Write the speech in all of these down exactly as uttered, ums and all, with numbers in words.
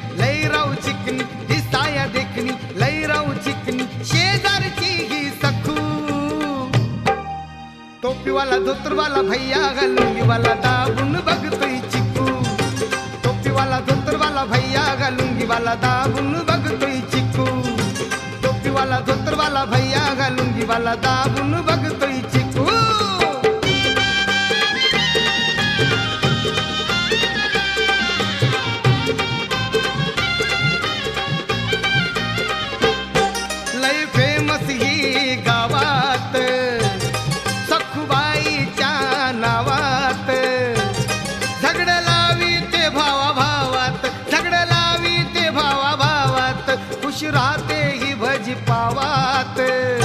लैराव चिकनी दिसाया देखणी लैराव चिकनी शेजारची ही सखू टोपीवाला धोतरवाला भैया लुंगीवाला दाबून बघतोय चिकू टोपीवाला धोतरवाला भैया लुंगीवाला दाबून बघतोय चिकू टोपीवाला धोतरवाला भैया लुंगीवाला दाबून बघतोय चिकू लय फेमस ही गावात सखूबाईच्या नावात झगड लावी ते भावा भावात झगड लावी ते भावा भावात खुश राहते ही भजी पावात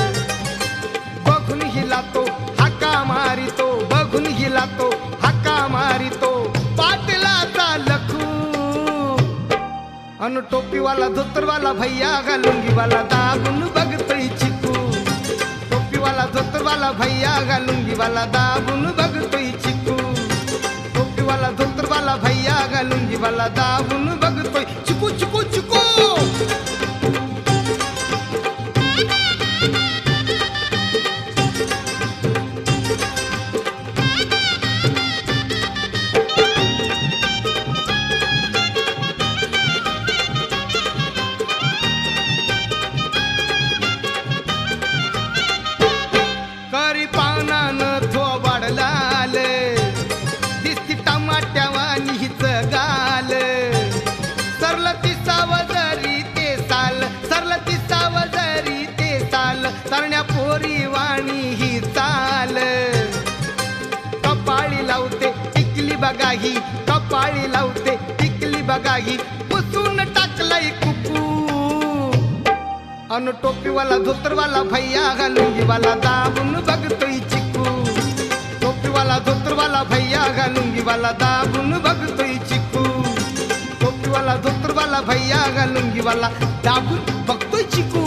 बघून हिला तो हाका मारितो बघून हिला तो हाका मारितो पाटलाचा लखू अन टोपीवाला धोतरवाला भैया लुंगीवाला दाबून बघतोय चिकू टोपीवाला धोतरवाला भैया लुंगीवाला दाबून बघतोय चिकू टोपीवाला धोतरवाला भैया लुंगीवाला दाबून बघतोय चिकू चिकू चिकू करी पानान थोबाड लाल दिसती टमाट्यावानी हिच गाल सरल ती सावजरी ते साल सरल ती सावजरी ते साल तरण्या पोरी वाणी ही चाल कपाळी लावते टिकली बघाही कपाळी लावते टिकली बघाही पुसून टाकलंय कुकू अन टोपीवाला धोतरवाला भैया लुंगीवाला दाबून बघतोय चिकू टोपीवाला धोतरवाला भैया लुंगीवाला दाबून बघतोय चिकू टोपीवाला धोतरवाला भैया लुंगीवाला दाबून बघतोय चिकू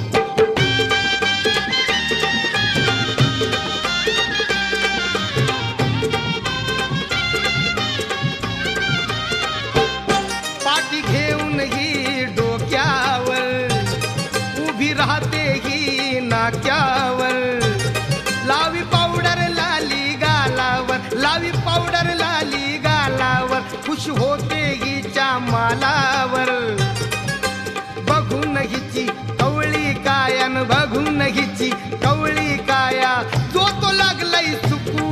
पाठी घेऊन ही डोक्यावर उभी राहते ही नाक्यावर लावी पावडर लाली गालावर लावी पावडर लाली गालावर खुश होते हिच्या मालावर बघून हिची कवळी कायान बघून हिची कवळी काया जो तो लागलाय सुकू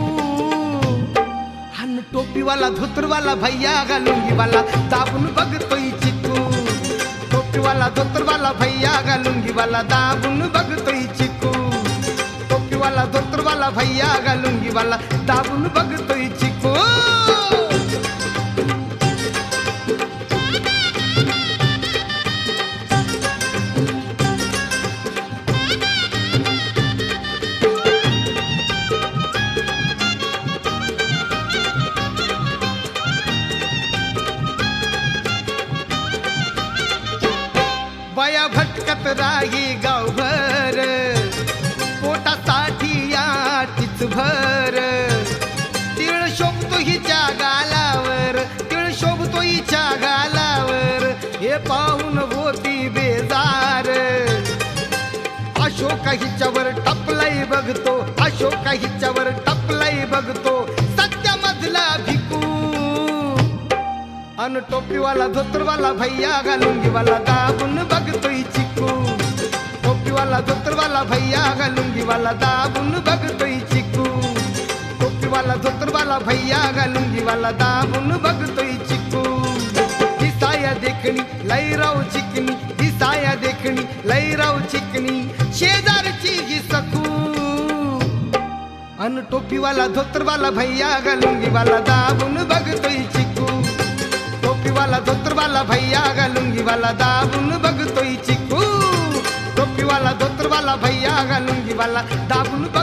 हन टोपीवाला धोतरवाला भैया लुंगीवाला दाबून बघतोय चिकू टोपीवाला धोतरवाला भैया लुंगीवाला दाबून बघतोय चिकू टोपीवाला धोतरवाला भैया लुंगीवाला दाबून बघतोय चिकू बया भटकत राही गावभर पोटासाठी याटीच भर तिळ शोभतो हिच्या गालावर तिळ शोभतो हिच्या गालावर हे पाहून होती बेजार अशोक हिच्यावर टपलाई बघतो अशोक हिच्यावर टपलाई बघतो सत्यामधला भिकू अन टोपीवाला धोतरवाला भैया लुंगीवाला दाबून बघतोय चिकू टोपीवाला धोतरवाला भैया लुंगीवाला दाबून बघतोय चिकू टोपीवाला धोतरवाला भैया लुंगीवाला दाबून बघतोय चिकू दिसाया देखणी लैराव चिकनी दिसाया देखणी लैराव चिकनी शेजारची ही सखू अन टोपीवाला धोतरवाला भैया लुंगीवाला दाबून बघतोय चिकू टोपीवाला धोतरवाला भैया लुंगीवाला दाबून बघतोय चिकू टोपीवाला धोतरवाला भैया लुंगीवाला दाबून